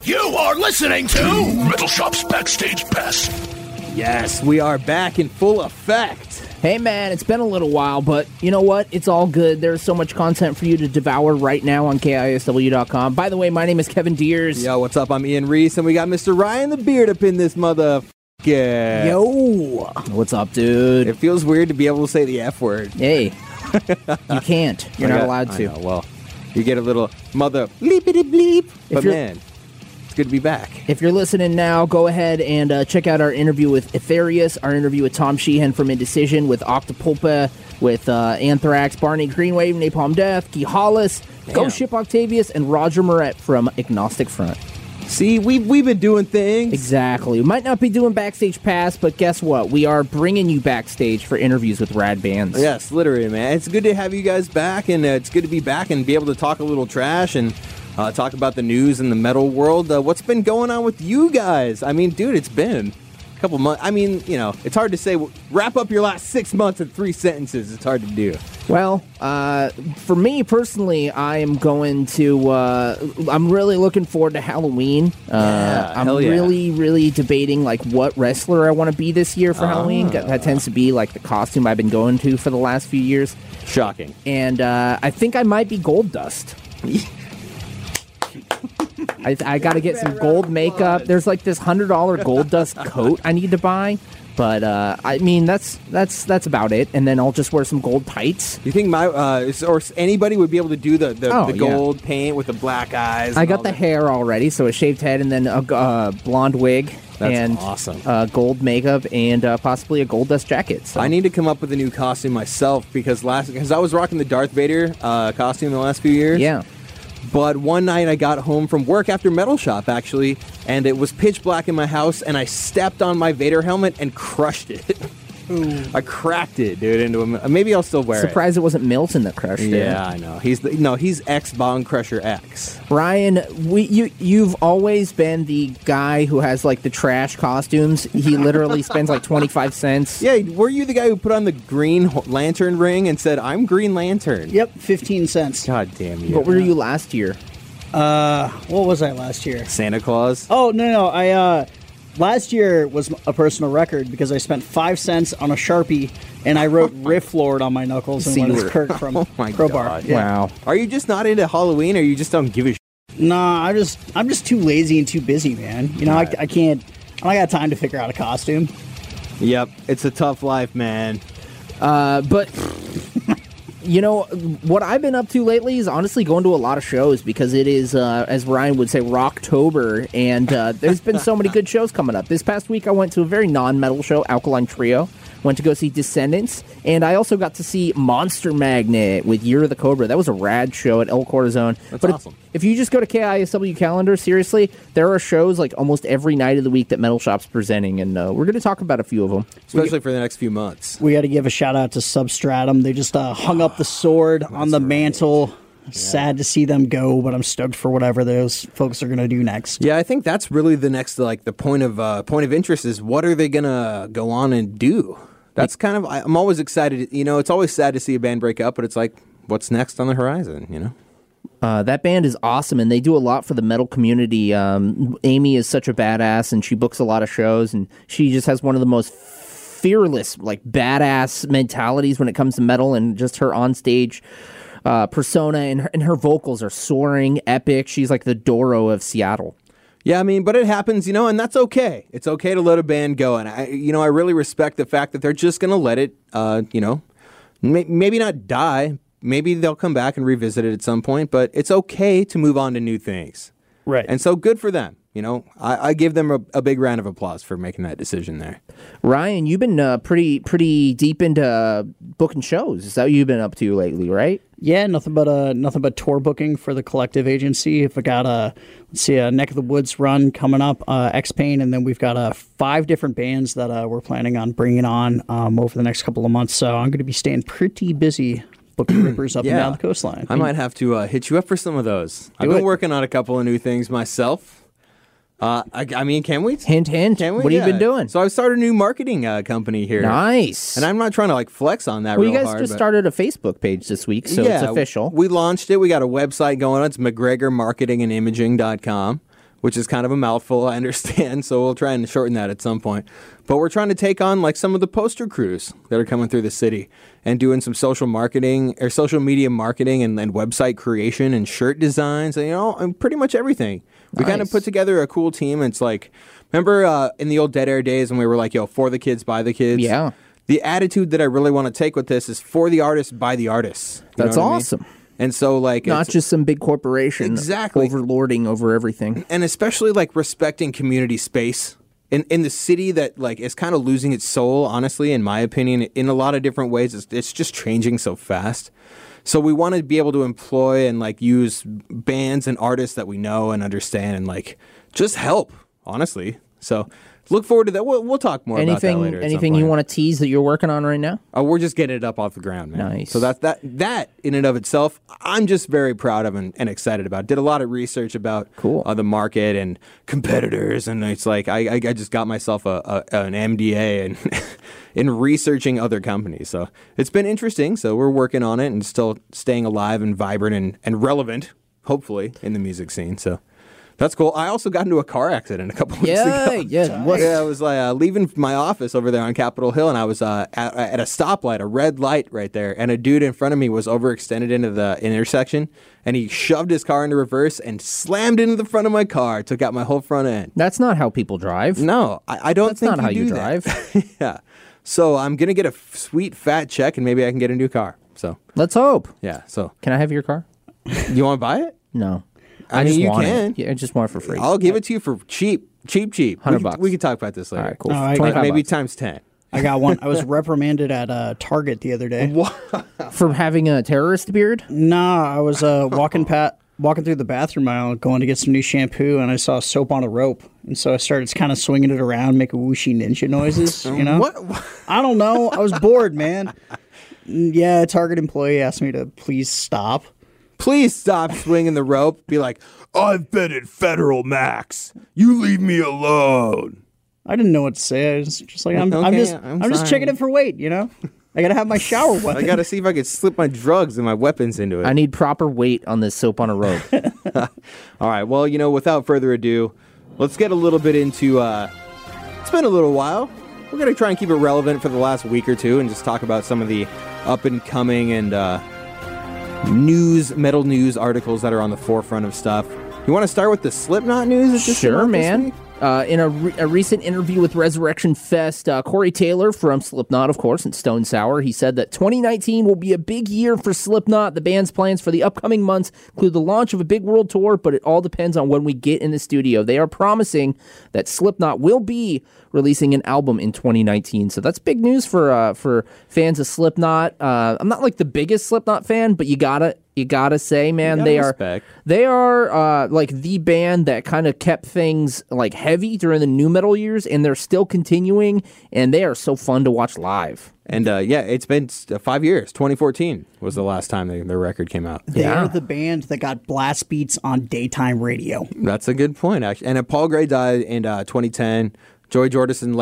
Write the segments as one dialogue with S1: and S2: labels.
S1: You are listening to Metal Shop's Backstage Pass.
S2: Yes, we are back in full effect.
S3: Hey man, it's been a little while, but you know what? It's all good. There's so much content for you to devour right now on KISW.com. By the way, my name is Kevin Deers.
S2: Yo, what's up? I'm Ian Reese, and we got Mr. Ryan the Beard up in this motherfucker.
S3: Yo, what's up, dude?
S2: It feels weird to be able to say the F word.
S3: Hey, you can't. You're not allowed to.
S2: I know, well, you get a little mother bleepity bleep. But man, it's good to be back.
S3: If you're listening now, go ahead and check out our interview with Etherius, our interview with Tom Sheehan from Indecision, with Octopulpa, with Anthrax, Barney Greenwave, Napalm Death, Guy Hollis, Ghost Ship Octavius, and Roger Moret from Agnostic Front.
S2: See, we've been doing things.
S3: Exactly. We might not be doing Backstage Pass, but guess what? We are bringing you backstage for interviews with rad bands.
S2: Yes, literally, man. It's good to have you guys back, and it's good to be back and be able to talk a little trash and talk about the news in the metal world. What's been going on with you guys? I mean, dude, it's been a couple months. I mean, you know, it's hard to say. Wrap up your last 6 months in 3 sentences. It's hard to do.
S3: Well, for me personally, I am going to. I'm really looking forward to Halloween. I'm really debating like what wrestler I want to be this year for Halloween. That tends to be like the costume I've been going to for the last few years.
S2: Shocking.
S3: And I think I might be Gold Dust. I got to get some gold makeup. There's like this $100 Gold Dust coat I need to buy. But I mean, that's about it. And then I'll just wear some gold tights.
S2: You think or anybody would be able to do the gold paint with the black eyes?
S3: I got the hair already, so a shaved head and then a blonde wig.
S2: That's awesome.
S3: Gold makeup and possibly a Gold Dust jacket. So.
S2: I need to come up with a new costume myself because I was rocking the Darth Vader costume the last few years.
S3: Yeah.
S2: But one night I got home from work after Metal Shop, actually, and it was pitch black in my house, and I stepped on my Vader helmet and crushed it. Ooh. I cracked it, dude, into a... Maybe I'll still wear
S3: Surprised it wasn't Milton that crushed it.
S2: Yeah, I know. He's X-Bone Crusher X.
S3: Ryan, you've always been the guy who has, like, the trash costumes. He literally spends, like, 25 cents.
S2: Yeah, were you the guy who put on the Green Lantern ring and said, I'm Green Lantern?
S4: Yep, 15 cents.
S2: God damn you.
S3: What were you last year?
S4: What was I last year?
S2: Santa Claus?
S4: Oh, no. Last year was a personal record because I spent 5 cents on a Sharpie and I wrote Riff Lord on my knuckles and went as Kirk from Crowbar.
S2: God.
S3: Yeah.
S2: Wow. Are you just not into Halloween or you just don't give a shit?
S4: Nah, I'm just too lazy and too busy, man. You know, I don't got time to figure out a costume.
S2: Yep, it's a tough life, man.
S3: But... You know, what I've been up to lately is honestly going to a lot of shows because it is, as Ryan would say, Rocktober, and there's been so many good shows coming up. This past week, I went to a very non-metal show, Alkaline Trio. Went to go see Descendants, and I also got to see Monster Magnet with Year of the Cobra. That was a rad show at El Corazon.
S2: That's awesome.
S3: If you just go to KISW calendar, seriously, there are shows like almost every night of the week that Metal Shop's presenting, and we're going to talk about a few of them.
S2: Especially for the next few months.
S4: We got to give a shout-out to Substratum. They just hung up the sword on the mantle. Yeah. Sad to see them go, but I'm stoked for whatever those folks are going to do next.
S2: Yeah, I think that's really the next, like, the point of interest is what are they going to go on and do? That's kind of, I'm always excited. You know, it's always sad to see a band break up, but it's like, what's next on the horizon, you know?
S3: That band is awesome, and they do a lot for the metal community. Amy is such a badass, and she books a lot of shows, and she just has one of the most fearless, like, badass mentalities when it comes to metal, and just her onstage persona and her vocals are soaring, epic. She's like the Doro of Seattle.
S2: Yeah, I mean, but it happens, you know, and that's okay. It's okay to let a band go, and I really respect the fact that they're just going to let it, maybe not die. Maybe they'll come back and revisit it at some point, but it's okay to move on to new things.
S4: Right.
S2: And so good for them. You know, I give them a big round of applause for making that decision there.
S3: Ryan, you've been pretty deep into booking shows. Is that what you've been up to lately, right?
S4: Yeah, nothing but tour booking for the Collective Agency. If I got a Neck of the Woods run coming up, X-Pain, and then we've got 5 different bands that we're planning on bringing on over the next couple of months. So I'm going to be staying pretty busy booking rippers up and down the coastline.
S2: I might have to hit you up for some of those. I've been working on a couple of new things myself. I mean, can we?
S3: Hint, hint.
S2: Can we?
S3: What have you been doing?
S2: So I've started a new marketing company here.
S3: Nice.
S2: And I'm not trying to like flex on that.
S3: Well,
S2: real
S3: you guys
S2: hard,
S3: just started a Facebook page this week, so it's official.
S2: We launched it. We got a website going on. It's McGregorMarketingandImaging.com. which is kind of a mouthful, I understand, so we'll try and shorten that at some point. But we're trying to take on like some of the poster crews that are coming through the city and doing some social marketing or social media marketing and website creation and shirt designs and, and pretty much everything. We kind of
S3: Nice.
S2: put together a cool team. It's like, remember in the old Dead Air days when we were like, for the kids, by the kids?
S3: Yeah.
S2: The attitude that I really want to take with this is for the artists, by the artists. You
S3: That's
S2: know what I mean?
S3: awesome.
S2: And so like
S3: Not
S2: it's-
S3: just some big corporation
S2: Exactly.
S3: overlording over everything.
S2: and especially like respecting community space in the city that like is kind of losing its soul, honestly, in my opinion, in a lot of different ways. It's just changing so fast. So we want to be able to employ and like use bands and artists that we know and understand and like just help, honestly. So look forward to that. We'll talk more about that later.
S3: Anything you want to tease that you're working on right now?
S2: We're just getting it up off the ground, man.
S3: Nice.
S2: So that in and of itself, I'm just very proud of and excited about. Did a lot of research about
S3: Cool.
S2: The market and competitors, and it's like I just got myself an MDA and in researching other companies. So it's been interesting. So we're working on it and still staying alive and vibrant and relevant, hopefully, in the music scene. So. That's cool. I also got into a car accident a couple weeks ago.
S3: Yeah.
S2: I was leaving my office over there on Capitol Hill, and I was at a stoplight, a red light right there, and a dude in front of me was overextended into the intersection, and he shoved his car into reverse and slammed into the front of my car, took out my whole front end.
S3: That's not how people drive.
S2: No, I don't
S3: That's
S2: think
S3: not how you
S2: do that.
S3: drive.
S2: Yeah. So I'm going to get a sweet fat check, and maybe I can get a new car. So,
S3: Let's hope.
S2: yeah. So,
S3: Can I have your car?
S2: you want to buy it?
S3: No.
S2: I mean,
S3: just
S2: you
S3: want
S2: can.
S3: it. Yeah, I just want it for free.
S2: I'll give it to you for cheap.
S3: $100.
S2: We can talk about this later.
S3: All right, cool.
S4: No, I-
S2: Like,
S3: 25
S2: maybe
S3: bucks.
S2: times 10.
S4: I got one. I was reprimanded at Target the other day.
S3: For having a terrorist beard?
S4: Nah, I was walking through the bathroom aisle, going to get some new shampoo, and I saw soap on a rope, and so I started kind of swinging it around, making whooshy ninja noises. You know,
S2: What?
S4: I don't know. I was bored, man. Yeah, a Target employee asked me to please stop.
S2: Please stop swinging the rope. Be like, I've been at Federal Max. You leave me alone.
S4: I didn't know what to say. I was just like, I'm
S2: Okay,
S4: just
S2: I'm
S4: just
S2: sorry.
S4: checking it for weight. You know, I gotta have my shower weapon.
S2: I got to see if I could slip my drugs and my weapons into it.
S3: I need proper weight on this soap on a rope.
S2: All right. Well, without further ado, let's get a little bit into. It's been a little while. We're going to try and keep it relevant for the last week or two and just talk about some of the up and coming and metal news articles that are on the forefront of stuff. You want to start with the Slipknot news? that just came
S3: Sure,
S2: out this
S3: man.
S2: week?
S3: In a recent interview with Resurrection Fest, Corey Taylor from Slipknot, of course, and Stone Sour, he said that 2019 will be a big year for Slipknot. The band's plans for the upcoming months include the launch of a big world tour, but it all depends on when we get in the studio. They are promising that Slipknot will be releasing an album in 2019, so that's big news for fans of Slipknot. I'm not like the biggest Slipknot fan, but you gotta say, man,
S2: gotta
S3: they
S2: respect.
S3: are like the band that kind of kept things like heavy during the new metal years, and they're still continuing, and they are so fun to watch live.
S2: And it's been 5 years. 2014 was the last time their record came out.
S4: They're
S3: Yeah.
S4: the band that got blast beats on daytime radio.
S2: That's a good point, actually. And Paul Gray died in 2010. Joey Jordison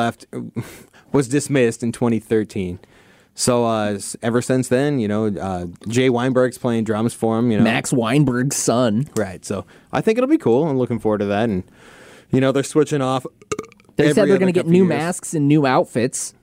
S2: was dismissed in 2013. So ever since then, Jay Weinberg's playing drums for him.
S3: Max Weinberg's son.
S2: Right. So I think it'll be cool. I'm looking forward to that. And they're switching off.
S3: They said
S2: every
S3: they're
S2: other
S3: going to get
S2: couple
S3: new
S2: years.
S3: masks and new outfits.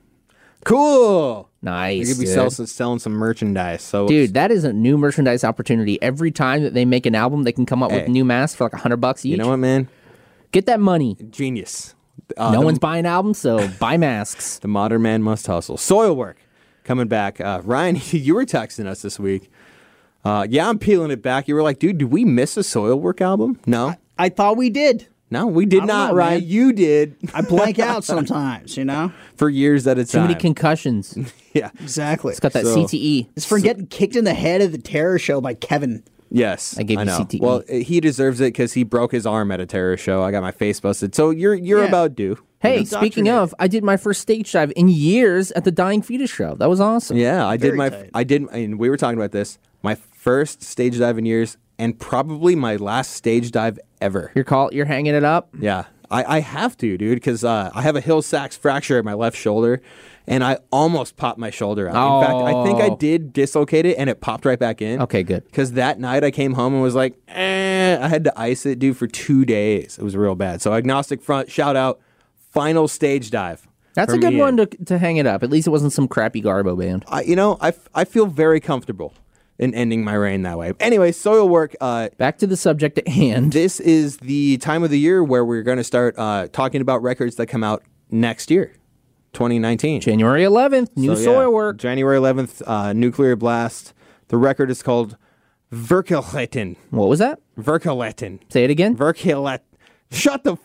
S2: Cool.
S3: Nice,
S2: You could be
S3: dude.
S2: selling some merchandise. So
S3: Dude, that is a new merchandise opportunity. Every time that they make an album, they can come up with
S2: Hey.
S3: new masks for like $100 each.
S2: you know what, man?
S3: Get that money.
S2: Genius.
S3: No one's buying albums, so buy masks.
S2: The modern man must hustle. Soilwork coming back. Ryan, you were texting us this week. Yeah, I'm peeling it back. You were like, dude, did we miss a Soilwork album? No.
S4: I thought we did.
S2: No, we did
S4: I don't
S2: not,
S4: know,
S2: Ryan.
S4: man.
S2: You did.
S4: I blank out sometimes, you know?
S2: For years at a
S3: Too
S2: time.
S3: many concussions.
S2: Yeah.
S4: Exactly.
S3: It's got that
S2: So-
S3: CTE.
S4: It's for getting kicked in the head at the terror show by Kevin.
S2: Yes.
S3: I gave you
S2: know.
S3: CTE.
S2: Well, he deserves it because he broke his arm at a terror show. I got my face busted. So you're
S4: Yeah.
S2: about due.
S3: Hey,
S4: Indoctrinated.
S3: speaking of, I did my first stage dive in years at the Dying Fetus show. That was awesome.
S2: Yeah,
S4: Very tight.
S2: and we were talking about this. My first stage dive in years and probably my last stage dive ever.
S3: You're hanging it up.
S2: Yeah. I have to, dude, because I have a Hill-Sachs fracture in my left shoulder, and I almost popped my shoulder out. In fact, I think I did dislocate it, and it popped right back in.
S3: Okay, good.
S2: Because that night I came home and was like, I had to ice it, dude, for 2 days. It was real bad. So Agnostic Front, shout out, final stage dive.
S3: That's a good one to hang it up. At least it wasn't some crappy Garbo band.
S2: I feel very comfortable in ending my reign that way. Anyway, Soilwork.
S3: Back to the subject at hand.
S2: This is the time of the year where we're going to start talking about records that come out next year, 2019.
S3: January 11th, new Soilwork.
S2: January 11th, Nuclear Blast. The record is called Verkehletten.
S3: What was that?
S2: Verkehletten.
S3: Say it again.
S2: Verkehletten. Shut the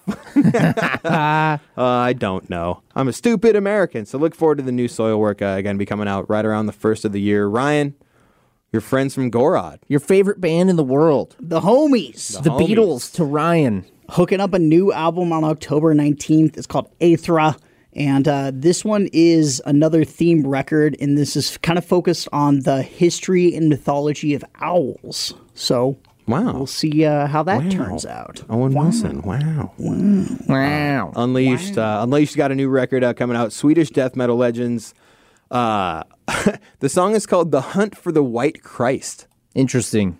S2: I don't know. I'm a stupid American. So look forward to the new Soilwork again be coming out right around the first of the year. Ryan, your friends from Gorod.
S3: Your favorite band in the world.
S4: The homies.
S3: The Beatles to Ryan.
S4: Hooking up a new album on October 19th. It's called Aethra. And this one is another themed record, and this is kind of focused on the history and mythology of owls. So we'll see how that turns out.
S2: Owen Wilson. Wow.
S3: Wow.
S2: Unleashed. Unleashed got a new record coming out. Swedish death metal legends. The song is called "The Hunt for the White Christ."
S3: Interesting.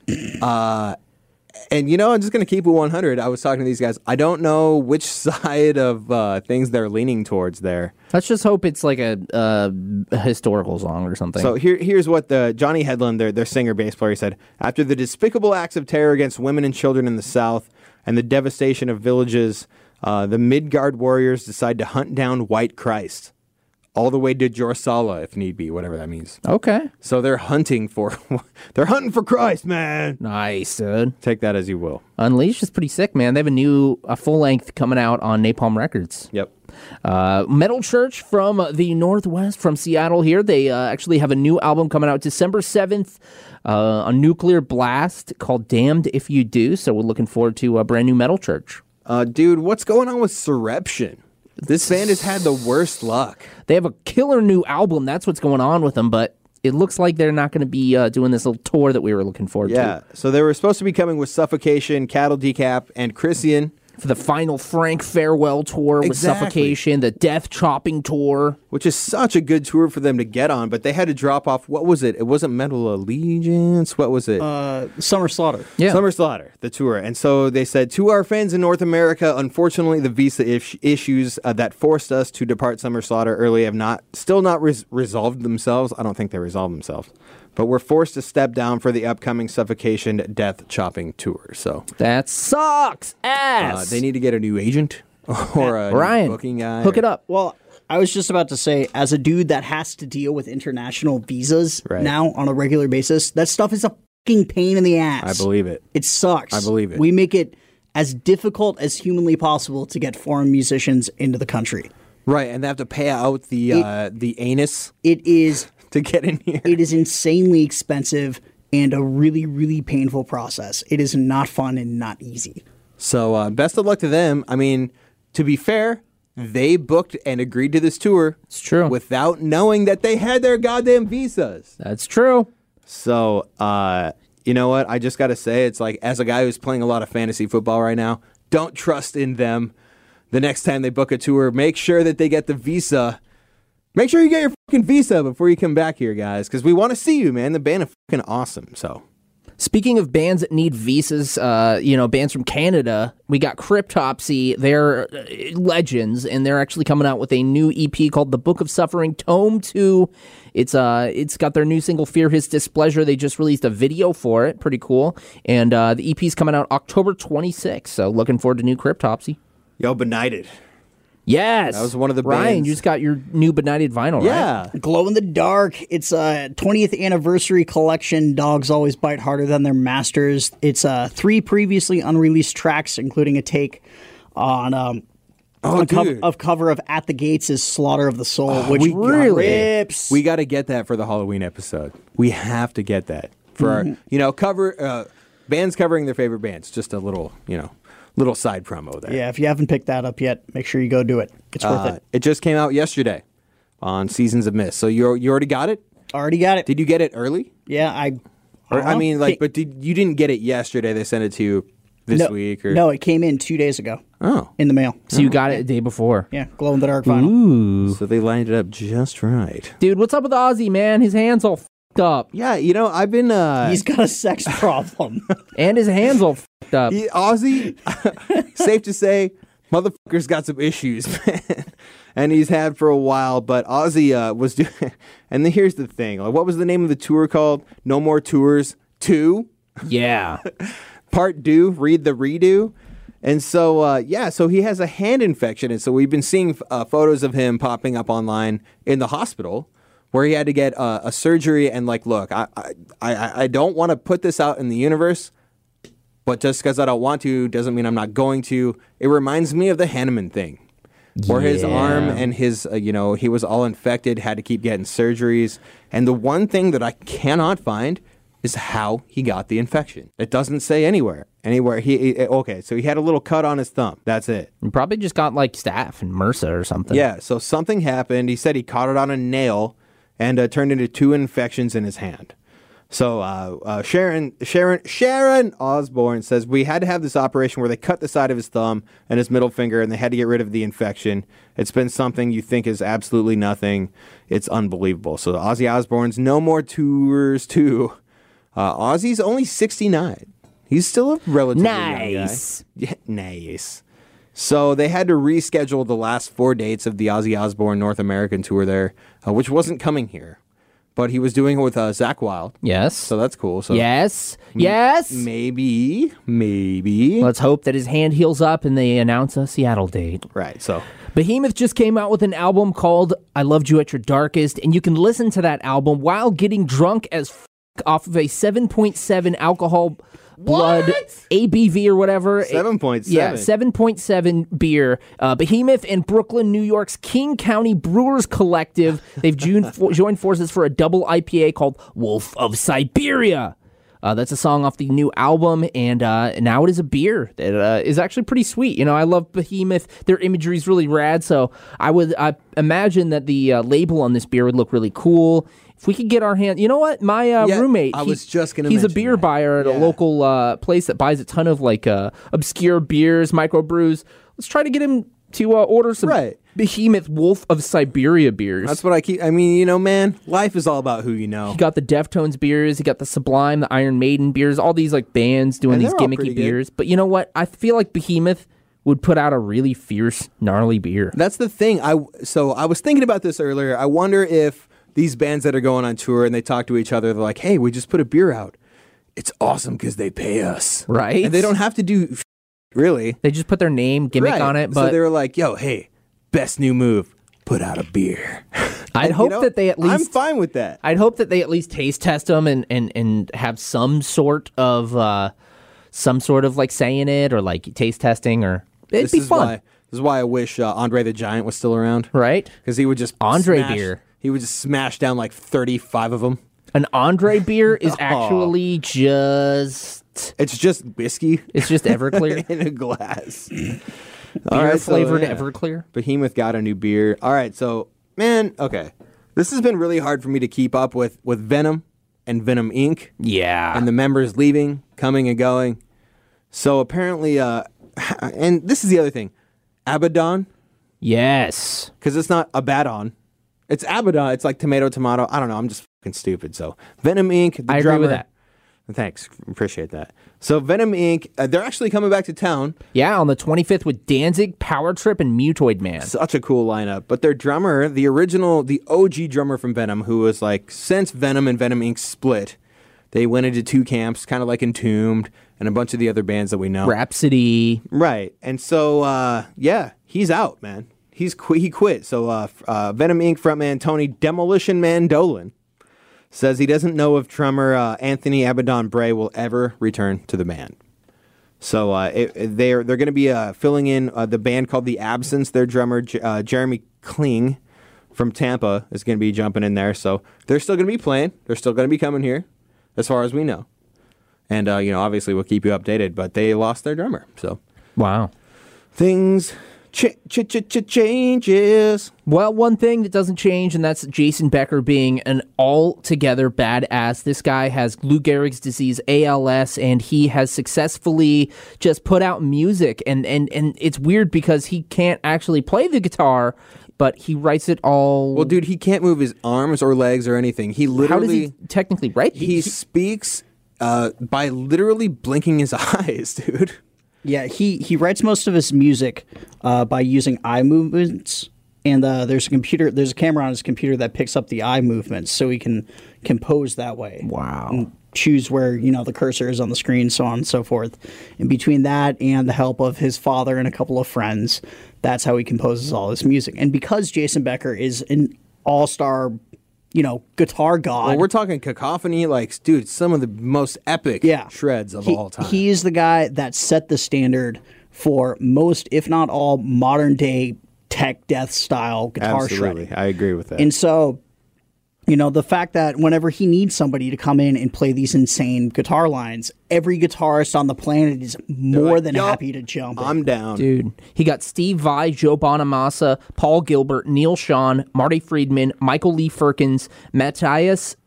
S2: And I'm just going to keep it 100. I was talking to these guys. I don't know which side of things they're leaning towards there.
S3: Let's just hope it's like a historical song or something.
S2: So here's what Johnny Hedlund, their singer bass player, said. After the despicable acts of terror against women and children in the South and the devastation of villages, the Midgard warriors decide to hunt down White Christ. All the way to Jorsala, if need be, whatever that means.
S3: Okay.
S2: So they're hunting for Christ, man.
S3: Nice, dude.
S2: Take that as you will.
S3: Unleashed is pretty sick, man. They have a full length coming out on Napalm Records.
S2: Yep.
S3: Metal Church from the Northwest, from Seattle here. They actually have a new album coming out December 7th on Nuclear Blast called Damned If You Do. So we're looking forward to a brand new Metal Church.
S2: Dude, what's going on with Surreption? This band has had the worst luck.
S3: They have a killer new album. That's what's going on with them, but it looks like they're not going to be doing this little tour that we were looking forward to.
S2: Yeah, so they were supposed to be coming with Suffocation, Cattle Decap, and Christian.
S3: For the final Frank farewell tour with Suffocation, the Death Chopping tour.
S2: Which is such a good tour for them to get on, but they had to drop off, what was it? It wasn't Metal Allegiance. What was it?
S4: Summer Slaughter.
S3: Yeah.
S2: Summer Slaughter, the tour. And so they said, to our fans in North America, unfortunately, the visa issues that forced us to depart Summer Slaughter early have still not resolved themselves. I don't think they resolved themselves. But we're forced to step down for the upcoming Suffocation Death Chopping tour. So
S3: that sucks ass.
S2: They need to get a new agent or a
S3: Ryan,
S2: new booking guy.
S3: Hook it up.
S4: Well, I was just about to say, as a dude that has to deal with international visas now on a regular basis, that stuff is a fucking pain in the ass.
S2: I believe it.
S4: It sucks.
S2: I believe it.
S4: We make it as difficult as humanly possible to get foreign musicians into the country.
S2: Right, and they have to pay out the anus.
S4: It is
S2: to get in here.
S4: It is insanely expensive and a really, really painful process. It is not fun and not easy.
S2: So best of luck to them. I mean, to be fair, they booked and agreed to this tour.
S3: It's true.
S2: Without knowing that they had their goddamn visas.
S3: That's true.
S2: So, you know what? I just got to say, it's like, as a guy who's playing a lot of fantasy football right now, don't trust in them. The next time they book a tour, make sure that they get the visa. Make sure you get your fucking visa before you come back here, guys, because we want to see you, man. The band is fucking awesome, so.
S3: Speaking of bands that need visas, bands from Canada, we got Cryptopsy. They're legends, and they're actually coming out with a new EP called The Book of Suffering, Tome 2. It's got their new single, Fear His Displeasure. They just released a video for it. Pretty cool. And the EP's coming out October 26th, so looking forward to new Cryptopsy.
S2: Yo, Benighted.
S3: Yes.
S2: That was one of the
S3: Ryan,
S2: bands.
S3: you just got your new Benighted vinyl,
S2: yeah.
S3: right?
S4: Glow in the Dark. It's a 20th anniversary collection. Dogs always bite harder than their masters. It's 3 previously unreleased tracks, including a take on cover of At the Gates is Slaughter of the Soul, which
S3: really
S4: rips.
S2: We got to get that for the Halloween episode. We have to get that for our, cover bands covering their favorite bands. Just a little, little side promo there.
S4: Yeah, if you haven't picked that up yet, make sure you go do it. It's worth it.
S2: It just came out yesterday on Seasons of Mist. So you already got it?
S4: Already got it.
S2: Did you get it early?
S4: Yeah,
S2: you didn't get it yesterday. They sent it to you this week? Or
S4: No, it came in 2 days ago.
S2: Oh.
S4: In the mail.
S3: So you got it the day before.
S4: Yeah, glow-in-the-dark vinyl.
S3: Ooh.
S2: So they lined it up just right.
S3: Dude, what's up with Ozzy, man? His hand's all f***ed up.
S2: Yeah, I've been...
S4: He's got a sex problem.
S3: And his hand's all f***ed up.
S2: Ozzy, safe to say, motherfucker's got some issues, man. And he's had for a while, but Ozzy was doing... And then here's the thing. Like, what was the name of the tour called? No More Tours 2?
S3: Yeah.
S2: Part 2, Read the Redo. And so, so he has a hand infection. And so we've been seeing photos of him popping up online in the hospital where he had to get a surgery. And like, look, I don't want to put this out in the universe, but just because I don't want to doesn't mean I'm not going to. It reminds me of the Hanneman thing. Where his arm and his, he was all infected, had to keep getting surgeries. And the one thing that I cannot find is how he got the infection. It doesn't say anywhere. So he had a little cut on his thumb. That's it.
S3: You probably just got like staph and MRSA or something.
S2: Yeah, so something happened. He said he caught it on a nail and turned into 2 infections in his hand. So Sharon Osbourne says, we had to have this operation where they cut the side of his thumb and his middle finger, and they had to get rid of the infection. It's been something you think is absolutely nothing. It's unbelievable. So Ozzy Osbourne's No More Tours 2. Ozzy's only 69. He's still a relatively young guy. Yeah, nice. So they had to reschedule the last 4 dates of the Ozzy Osbourne North American tour there, which wasn't coming here. But he was doing it with Zakk Wylde.
S3: Yes.
S2: So that's cool. So
S3: yes.
S2: Maybe.
S3: Let's hope that his hand heals up and they announce a Seattle date.
S2: Right, so.
S3: Behemoth just came out with an album called I Loved You at Your Darkest, and you can listen to that album while getting drunk as off of a 7.7 alcohol blood ABV or whatever.
S2: 7.7.
S3: Yeah, 7.7 beer. Behemoth and Brooklyn, New York's King County Brewers Collective. They've joined forces for a double IPA called Wolf of Siberia. That's a song off the new album, and now it is a beer that is actually pretty sweet. I love Behemoth. Their imagery is really rad, so I imagine that the label on this beer would look really cool. If we could get our hands... You know what? My roommate... He's a beer buyer at a local place that buys a ton of obscure beers, microbrews. Let's try to get him to order some Behemoth Wolf of Siberia beers.
S2: That's what I keep... man, life is all about who you know.
S3: He got the Deftones beers. He got the Sublime, the Iron Maiden beers. All these bands doing these gimmicky beers. But you know what? I feel like Behemoth would put out a really fierce, gnarly beer.
S2: That's the thing. I was thinking about this earlier. I wonder if these bands that are going on tour and they talk to each other, they're like, hey, we just put a beer out. It's awesome because they pay us.
S3: Right.
S2: And they don't have to do really.
S3: They just put their name, gimmick on it. But
S2: so they were like, yo, hey, best new move, put out a beer.
S3: I'd hope that they at least...
S2: I'm fine with that.
S3: I'd hope that they at least taste test them and have some sort of saying it or taste testing or... It'd be fun.
S2: This is why I wish Andre the Giant was still around.
S3: Right.
S2: Because he would just...
S3: beer.
S2: He would just smash down 35 of them.
S3: An Andre beer is actually just...
S2: It's just whiskey.
S3: It's just Everclear.
S2: In a glass.
S3: Beer-flavored Everclear.
S2: Behemoth got a new beer. All right, so, man, okay. This has been really hard for me to keep up with Venom and Venom Inc.
S3: Yeah.
S2: And the members leaving, coming and going. So apparently, and this is the other thing, Abaddon.
S3: Yes.
S2: Because it's not Abaddon. It's Abaddon. It's like tomato. I don't know. I'm just fucking stupid. So Venom Inc.
S3: I agree with that.
S2: Thanks. Appreciate that. So Venom Inc., they're actually coming back to town.
S3: Yeah, on the 25th with Danzig, Power Trip, and Mutoid Man.
S2: Such a cool lineup. But their drummer, the OG drummer from Venom, who was since Venom and Venom Inc. split, they went into 2 camps, kind of like Entombed and a bunch of the other bands that we know.
S3: Rhapsody.
S2: Right. And so, he's out, man. He quit. So Venom Inc. frontman Tony Demolition Man Dolan says he doesn't know if drummer Anthony Abaddon Bray will ever return to the band. So they're going to be filling in the band called The Absence. Their drummer Jeremy Kling from Tampa is going to be jumping in there. So they're still going to be playing. They're still going to be coming here, as far as we know. And obviously we'll keep you updated. But they lost their drummer. So
S3: wow,
S2: things changes.
S3: Well, one thing that doesn't change, and that's Jason Becker being an altogether badass. This guy has Lou Gehrig's disease, ALS, and he has successfully just put out music. And it's weird because he can't actually play the guitar, but he writes it all.
S2: Well, dude, he can't move his arms or legs or anything. He literally...
S3: How does he technically write?
S2: He speaks by literally blinking his eyes, dude.
S4: Yeah, he writes most of his music by using eye movements, and there's a camera on his computer that picks up the eye movements, so he can compose that way.
S3: Wow.
S4: And choose where the cursor is on the screen, so on and so forth. And between that and the help of his father and a couple of friends, that's how he composes all his music. And because Jason Becker is an all-star, guitar god.
S2: Well, we're talking Cacophony, like, dude, some of the most epic shreds of all time.
S4: He is the guy that set the standard for most, if not all, modern-day tech death style guitar shredding.
S2: I agree with that.
S4: And so, the fact that whenever he needs somebody to come in and play these insane guitar lines, every guitarist on the planet is more than happy to jump in.
S2: I'm down.
S3: Dude, he got Steve Vai, Joe Bonamassa, Paul Gilbert, Neil Schon, Marty Friedman, Michael Lee Firkins, Matthias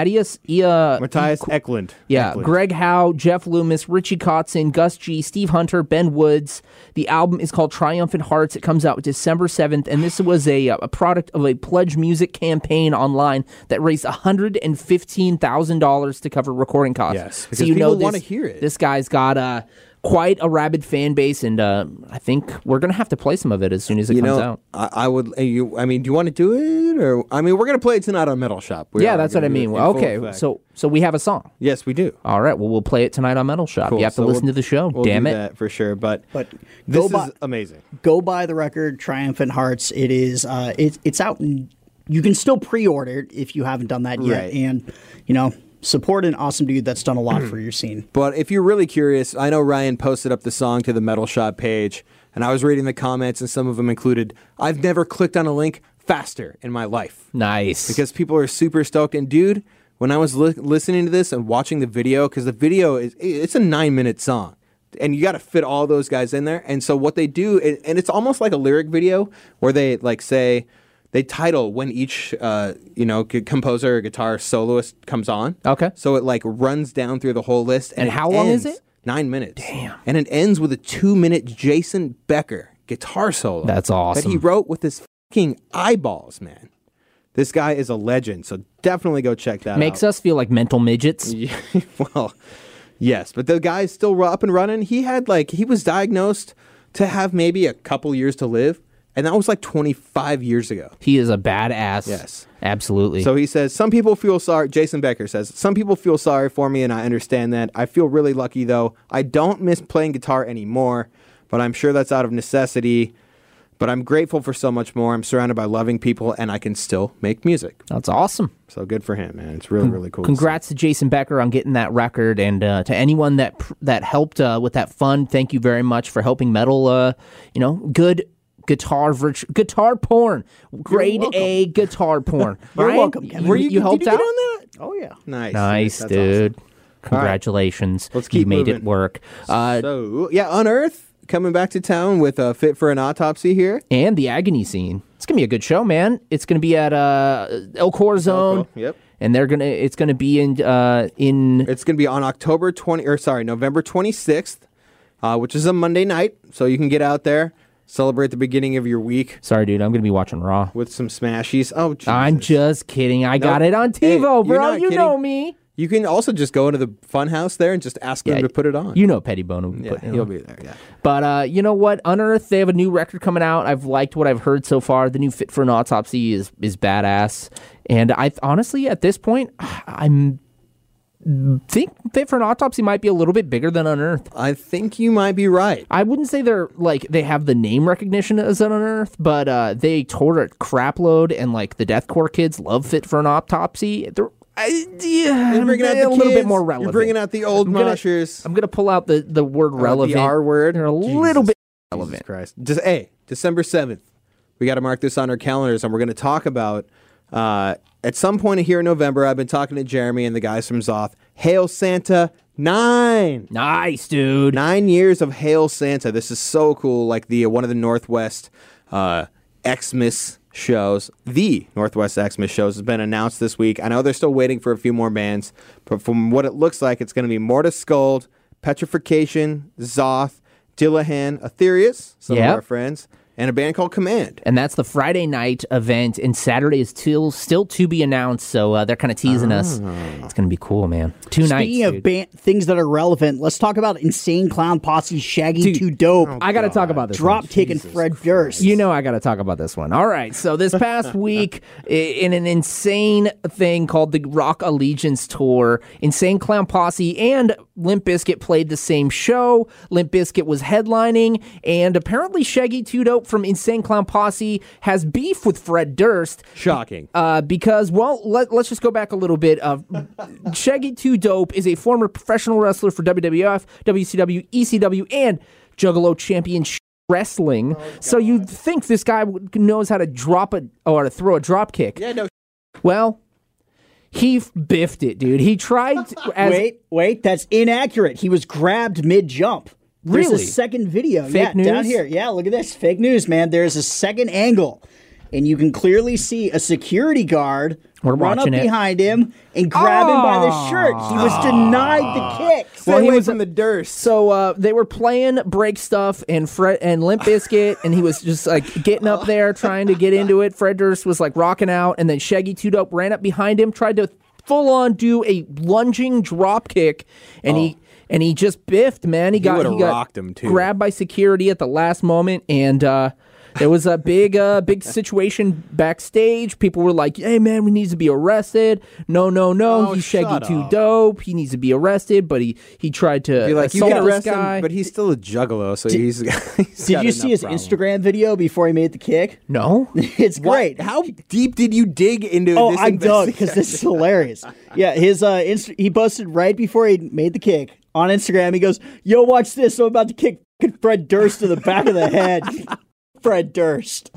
S2: Eklund.
S3: Yeah,
S2: Eklund.
S3: Greg Howe, Jeff Loomis, Richie Kotzen, Gus G, Steve Hunter, Ben Woods. The album is called Triumphant Hearts. It comes out December 7th, and this was a product of a Pledge Music campaign online that raised $115,000 to cover recording costs.
S2: Yes, because
S3: so
S2: people want to hear it.
S3: This guy's got quite a rabid fan base, and I think we're going to have to play some of it as soon as it comes out.
S2: I would. Do you want to do it, or we're going to play it tonight on Metal Shop.
S3: That's what I mean. Okay, so we have a song.
S2: Yes, we do.
S3: All right, well, we'll play it tonight on Metal Shop.
S2: Cool.
S3: You have to listen to the show.
S2: We'll
S3: Damn
S2: do
S3: it,
S2: that for sure. But
S4: this
S2: is amazing.
S4: Go buy the record, Triumphant Hearts. It is. It's out. You can still pre-order it if you haven't done that yet,
S2: Right.
S4: and support an awesome dude that's done a lot for your scene.
S2: But if you're really curious, I know Ryan posted up the song to the Metal Shop page, and I was reading the comments, and some of them included, "I've never clicked on a link faster in my life."
S3: nice.
S2: Because people are super stoked. And dude, when I was listening to this and watching the video, because the video it's a 9-minute song, and you got to fit all those guys in there. And so what they do, and it's almost like a lyric video where they say. They title when each, composer or guitar soloist comes on.
S3: Okay.
S2: So it runs down through the whole list.
S3: And
S2: it
S3: how long is
S2: ends
S3: it?
S2: 9 minutes.
S3: Damn.
S2: And it ends with a 2-minute Jason Becker guitar solo.
S3: That's awesome.
S2: That he wrote with his fucking eyeballs, man. This guy is a legend. So definitely go check that out.
S3: Makes us feel like mental midgets.
S2: Yeah, well, yes. But the guy's still up and running. He was diagnosed to have maybe a couple years to live. And that was 25 years ago.
S3: He is a badass.
S2: Yes.
S3: Absolutely.
S2: So he says, some people feel sorry. Jason Becker says, some people feel sorry for me, and I understand that. I feel really lucky, though. I don't miss playing guitar anymore, but I'm sure that's out of necessity. But I'm grateful for so much more. I'm surrounded by loving people, and I can still make music.
S3: That's awesome.
S2: So good for him, man. It's really, really cool.
S3: Congrats to Jason Becker on getting that record, and to anyone that helped with that fund, thank you very much for helping metal, good guitar porn, grade A guitar porn.
S4: You're
S3: Ryan,
S4: welcome, Kevin.
S3: You helped
S2: did you
S3: out?
S2: get on that?
S4: Oh yeah.
S2: Nice. That's
S3: dude.
S2: awesome.
S3: Congratulations.
S2: Let's keep
S3: you made
S2: moving.
S3: it work.
S2: Unearth coming back to town with Fit for an Autopsy here.
S3: And the Agony Scene. It's gonna be a good show, man. It's gonna be at El Corazon.
S2: Yep.
S3: And it's gonna be in
S2: It's going to be on November 26th, which is a Monday night. So you can get out there, celebrate the beginning of your week
S3: Sorry, dude. I'm gonna be watching Raw.
S2: with some smashies. Oh, Jesus.
S3: I'm just kidding. I got it on
S2: Hey,
S3: TiVo,
S2: you're
S3: bro.
S2: not
S3: You
S2: kidding.
S3: know me.
S2: You can also just go into the fun house there and just ask them to put it on.
S3: You know Pettibone will be
S2: yeah,
S3: putting it
S2: he'll
S3: on.
S2: be there. Yeah.
S3: But you know what? Unearth, they have a new record coming out. I've liked what I've heard so far. The new Fit for an Autopsy is badass. And I honestly, at this point, I'm think Fit for an Autopsy might be a little bit bigger than Unearth.
S2: I think you might be right.
S3: I wouldn't say they're they have the name recognition as Unearth, but they toured a crap load, and the deathcore kids love Fit for an Autopsy. They're
S2: You're bringing out the
S3: a little bit
S2: kids.
S3: more relevant.
S2: You're bringing out the old moshers.
S3: I'm gonna pull out the word relevant.
S2: The R word.
S3: They're a little bit
S2: Jesus
S3: relevant.
S2: Christ. December 7th. We got to mark this on our calendars, and we're going to talk about, at some point here in November, I've been talking to Jeremy and the guys from Zoth. Hail Santa, 9.
S3: Nice, dude.
S2: 9 years of Hail Santa. This is so cool. Like the one of the Northwest Xmas shows. The Northwest Xmas shows has been announced this week. I know they're still waiting for a few more bands, but from what it looks like, it's going to be Mortis Skuld, Petrification, Zoth, Dillahan, Aetherius, some of our friends, and a band called Command.
S3: And that's the Friday night event, and Saturday is still to be announced, so they're kind of teasing us. It's going to be cool, man. 2 nights,
S4: Speaking of things that are relevant, let's talk about Insane Clown Posse's Shaggy Too Dope.
S3: I got to talk about this
S4: Dropkick and Fred Durst.
S3: You know I got to talk about this one. All right, so this past week, in an insane thing called the Rock Allegiance Tour, Insane Clown Posse and Limp Bizkit played the same show. Limp Bizkit was headlining, and apparently Shaggy Too Dope from Insane Clown Posse has beef with Fred Durst.
S2: Shocking.
S3: Because, well, let's just go back a little bit. Shaggy Too Dope is a former professional wrestler for WWF, WCW, ECW, and Juggalo Championship Wrestling. So you'd think this guy knows how to to throw a drop kick.
S2: Yeah, no.
S3: Well, he biffed it, dude. He tried
S4: Wait, that's inaccurate. He was grabbed mid-jump. There's
S3: Really?
S4: a second video.
S3: Fake news?
S4: Down here. Yeah, look at this. Fake news, man. There's a second angle. And you can clearly see a security guard run up
S3: watching it.
S4: behind him and grab him by the shirt. He was denied the kick.
S2: Well, he
S3: was
S2: was from the Durst.
S3: So they were playing Break Stuff and Fred and Limp Bizkit, and he was just like getting up there trying to get into it. Fred Durst was like rocking out, and then Shaggy Too Dope ran up behind him, tried to full on do a lunging drop kick, and he just biffed, man. He got
S2: rocked him too.
S3: Grabbed by security at the last moment, and there was a big situation backstage. People were like, "Hey, man, we need to be arrested." No, he's Shaggy
S2: shut
S3: Too
S2: up.
S3: Dope. He needs to be arrested, but he tried to
S2: Be like, you
S3: assault
S2: can
S3: this
S2: arrest
S3: guy.
S2: him, but he's still a juggalo, so he's
S4: Did you see his Instagram video before he made the kick?
S3: No,
S4: It's great.
S2: How deep did you dig into
S4: Oh,
S2: this
S4: I dug
S2: investigation?
S4: because this is hilarious. Yeah, his he posted right before he made the kick on Instagram. He goes, "Yo, watch this! I'm about to kick Fred Durst to the back of the head." Fred Durst.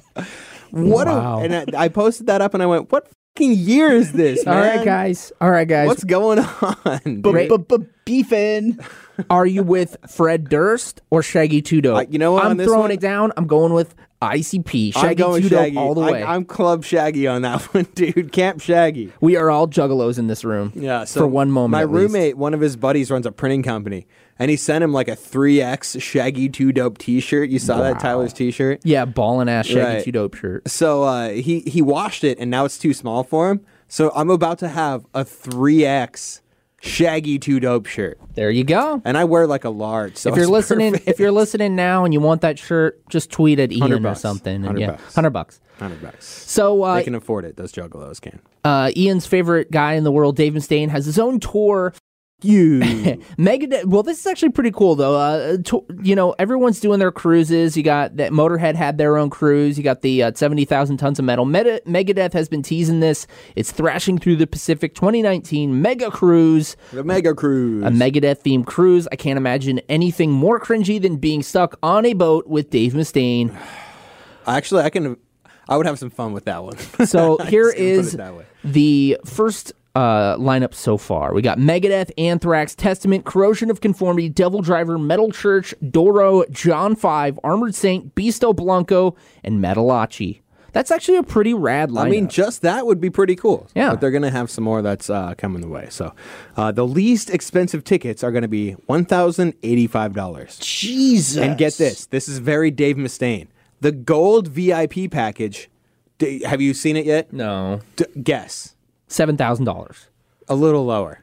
S3: Wow.
S2: And I posted that up, and I went, "What fucking year is this, man?
S3: All right, guys.
S2: What's going on?"
S4: Beefing.
S3: Are you with Fred Durst or Shaggy Too Dope?
S2: You know what,
S3: I'm
S2: on this
S3: throwing
S2: one-
S3: it down. I'm going with ICP.
S2: I'm
S3: Shaggy
S2: going
S3: Too
S2: Shaggy
S3: Dope all the way.
S2: I'm Club Shaggy on that one, dude. Camp Shaggy.
S3: We are all juggalos in this room.
S2: Yeah. So
S3: for one moment.
S2: my
S3: at least.
S2: roommate, one of his buddies, runs a printing company, and he sent him like a 3X Shaggy Too Dope T-shirt. You saw that Tyler's T-shirt?
S3: Yeah, ballin' ass Shaggy
S2: Right.
S3: Too Dope shirt.
S2: So he washed it, and now it's too small for him. So I'm about to have a 3X Shaggy Too Dope shirt,
S3: There you go.
S2: and I wear like a large. So
S3: If you're
S2: it's
S3: listening,
S2: perfect.
S3: if you're listening now and you want that shirt, just tweet at Ian or
S2: $100.
S3: something. And
S2: $100.
S3: $100.
S2: $100.
S3: So
S2: They can afford it. Those juggalos can.
S3: Ian's favorite guy in the world, Dave Mustaine, has his own tour.
S2: You.
S3: Megadeth. Well, this is actually pretty cool, though. Everyone's doing their cruises. You got that Motorhead had their own cruise. You got the 70,000 tons of metal. Megadeth has been teasing this. It's Thrashing Through the Pacific 2019 Mega Cruise.
S2: The Mega Cruise.
S3: A Megadeth themed cruise. I can't imagine anything more cringy than being stuck on a boat with Dave Mustaine.
S2: Actually, I would have some fun with that one.
S3: So here
S2: Just gonna put
S3: is
S2: it that way.
S3: the first lineup so far. We got Megadeth, Anthrax, Testament, Corrosion of Conformity, Devil Driver, Metal Church, Doro, John 5, Armored Saint, Beasto Blanco, and Metalachi. That's actually a pretty rad lineup.
S2: I mean, just that would be pretty cool.
S3: Yeah.
S2: But they're going to have some more that's coming the way. So the least expensive tickets are going to be $1,085.
S4: Jesus.
S2: And get this. This is very Dave Mustaine. The gold VIP package. Have you seen it yet?
S3: no,
S2: Guess.
S3: $7,000,
S2: A little lower.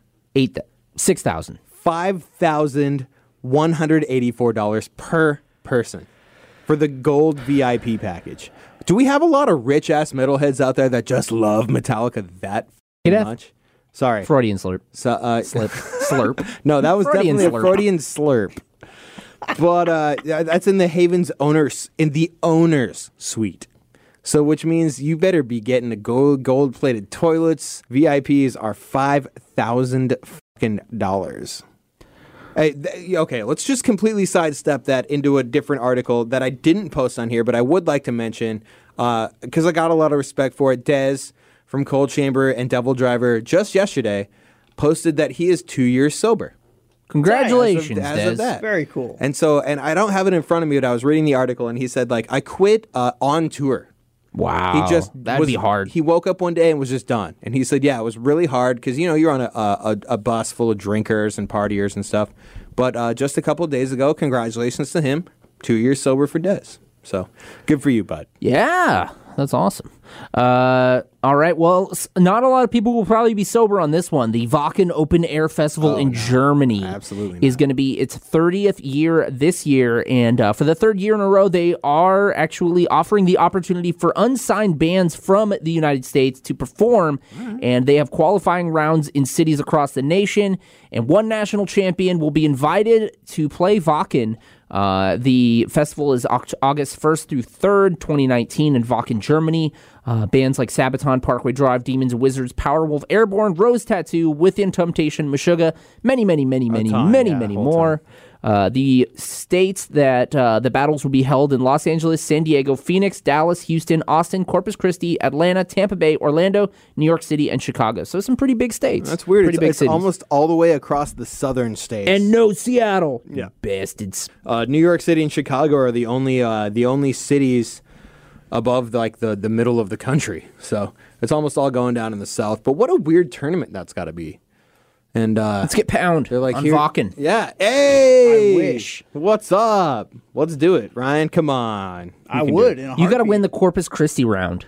S3: $6,000.
S2: $5,184 per person for the gold VIP package. Do we have a lot of rich ass metalheads out there that just love Metallica that
S3: Megadeth?
S2: much? Sorry.
S3: Freudian slurp.
S2: So,
S3: Slurp.
S2: no, that was
S3: Freudian
S2: definitely
S3: slurp.
S2: a Freudian slurp. But that's in the Haven's owner's suite. So, which means you better be getting the gold-plated toilets. VIPs are $5,000. Okay, let's just completely sidestep that into a different article that I didn't post on here, but I would like to mention because I got a lot of respect for it. Dez from Cold Chamber and Devil Driver just yesterday posted that he is 2 years sober.
S3: Congratulations,
S2: as
S3: Des.
S2: of that.
S4: Very cool.
S2: And so, and I don't have it in front of me, but I was reading the article, and he said, like, I quit on tour.
S3: Wow. That'd be hard.
S2: He woke up one day and was just done. And he said, yeah, it was really hard because, you're on a bus full of drinkers and partiers and stuff. But just a couple of days ago, congratulations to him. 2 years sober for Des. So good for you, bud.
S3: Yeah, that's awesome. All right, well, not a lot of people will probably be sober on this one. The Wacken Open Air Festival in Germany is going to be its 30th year this year, and for the third year in a row, they are actually offering the opportunity for unsigned bands from the United States to perform, and they have qualifying rounds in cities across the nation, and one national champion will be invited to play Wacken. The festival is August 1st through 3rd, 2019 in Wacken, Germany. Bands like Sabaton, Parkway Drive, Demons and Wizards, Powerwolf, Airborne, Rose Tattoo, Within Temptation, Meshuggah, many more. The states that the battles will be held in Los Angeles, San Diego, Phoenix, Dallas, Houston, Austin, Corpus Christi, Atlanta, Tampa Bay, Orlando, New York City, and Chicago. So some pretty big states.
S2: That's weird.
S3: Pretty big
S2: It's
S3: cities.
S2: almost all the way across the southern states.
S3: And no Seattle.
S2: Yeah.
S3: Bastards.
S2: New York City and Chicago are the only cities above the middle of the country. So it's almost all going down in the south. But what a weird tournament that's got to be. And
S3: Let's get pound
S2: they're like
S3: on
S2: here,
S3: Wacken.
S2: Yeah. Hey.
S4: I wish.
S2: What's up? Let's do it, Ryan. Come on.
S4: I would.
S3: You got to win the Corpus Christi round.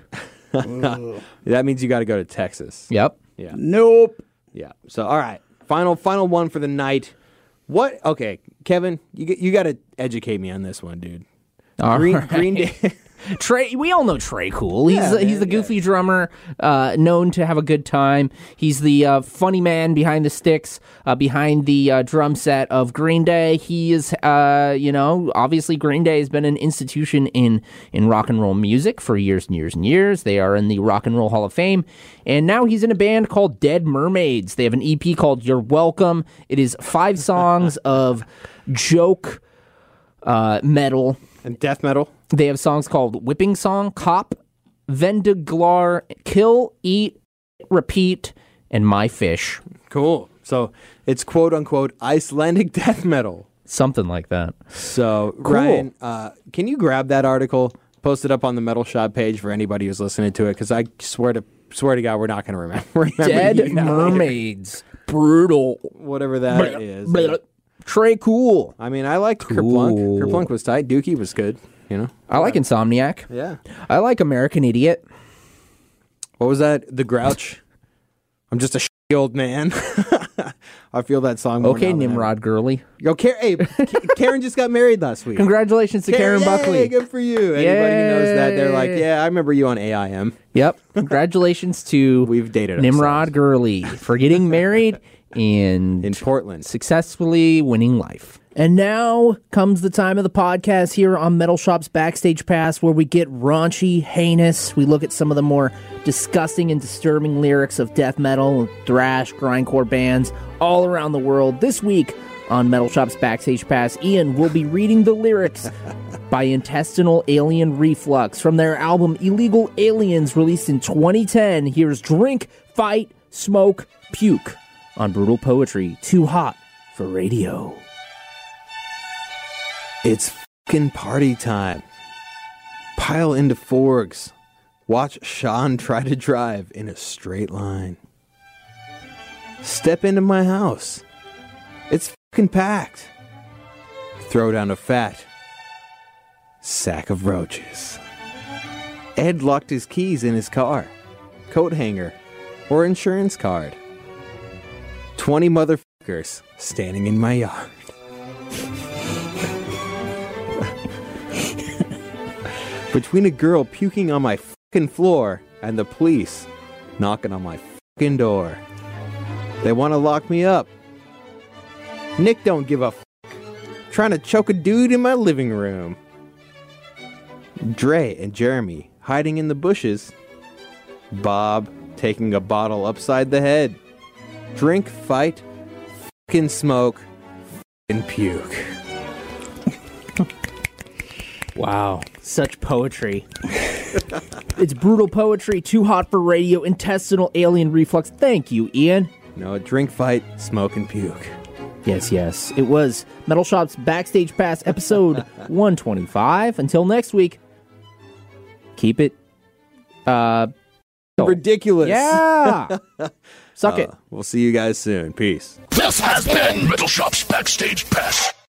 S2: That means you got to go to Texas.
S3: Yep.
S2: Yeah.
S4: Nope.
S2: Yeah. So all right. Final one for the night. What? Okay, Kevin, you got to educate me on this one, dude.
S3: All right.
S2: Green Day.
S3: Trey, we all know Trey Cool. He's
S2: Yeah,
S3: he's the goofy drummer, known to have a good time. He's the funny man behind the sticks, behind the drum set of Green Day. He is, obviously Green Day has been an institution in rock and roll music for years and years and years. They are in the Rock and Roll Hall of Fame, and now he's in a band called Dead Mermaids. They have an EP called You're Welcome. It is 5 songs of joke metal.
S2: And death metal.
S3: They have songs called Whipping Song, Cop, Vendeglar, Kill, Eat, Repeat, and My Fish.
S2: Cool. So it's quote unquote Icelandic death metal.
S3: Something like that.
S2: So
S3: Cool.
S2: Ryan, can you grab that article, post it up on the Metal Shop page for anybody who's listening to it? Because I swear to God, we're not going to remember
S3: Dead
S2: you now.
S3: Mermaids. Brutal.
S2: Whatever that is.
S3: Trey Cool.
S2: I mean, I liked Kerplunk. Kerplunk was tight. Dookie was good.
S3: I like Insomniac.
S2: Yeah.
S3: I like American Idiot.
S2: What was that? The Grouch. I'm just a old man. I feel that song more
S3: Okay,
S2: now than
S3: Nimrod Gurley.
S2: ever. Yo, Karen just got married last week.
S3: Congratulations to Karen
S2: yay,
S3: Buckley.
S2: Good for you. Anybody who knows that, they're like, yeah, I remember you on AIM.
S3: Yep. Congratulations to
S2: We've dated
S3: Nimrod Gurley for getting married and
S2: in Portland.
S3: successfully winning life. And now comes the time of the podcast here on Metal Shop's Backstage Pass where we get raunchy, heinous. We look at some of the more disgusting and disturbing lyrics of death metal, thrash, grindcore bands all around the world. This week on Metal Shop's Backstage Pass, Ian will be reading the lyrics by Intestinal Alien Reflux from their album Illegal Aliens, released in 2010. Here's Drink, Fight, Smoke, Puke on Brutal Poetry, Too Hot for Radio.
S2: It's fucking party time. Pile into Forgs. Watch Sean try to drive in a straight line. Step into my house. It's fucking packed. Throw down a fat sack of roaches. Ed locked his keys in his car, coat hanger, or insurance card. 20 motherfuckers standing in my yard. Between a girl puking on my fucking floor and the police knocking on my fucking door. They want to lock me up. Nick don't give a fuck. Trying to choke a dude in my living room. Dre and Jeremy hiding in the bushes. Bob taking a bottle upside the head. Drink, fight, fucking smoke, fucking puke.
S3: Wow, such poetry. It's Brutal Poetry, Too Hot for Radio, Intestinal Alien Reflux. Thank you, Ian.
S2: No, drink, fight, smoke, and puke.
S3: Yes. It was Metal Shop's Backstage Pass episode 125. Until next week, keep it
S2: ridiculous.
S3: Yeah. Suck it.
S2: We'll see you guys soon. Peace.
S1: This has been Metal Shop's Backstage Pass.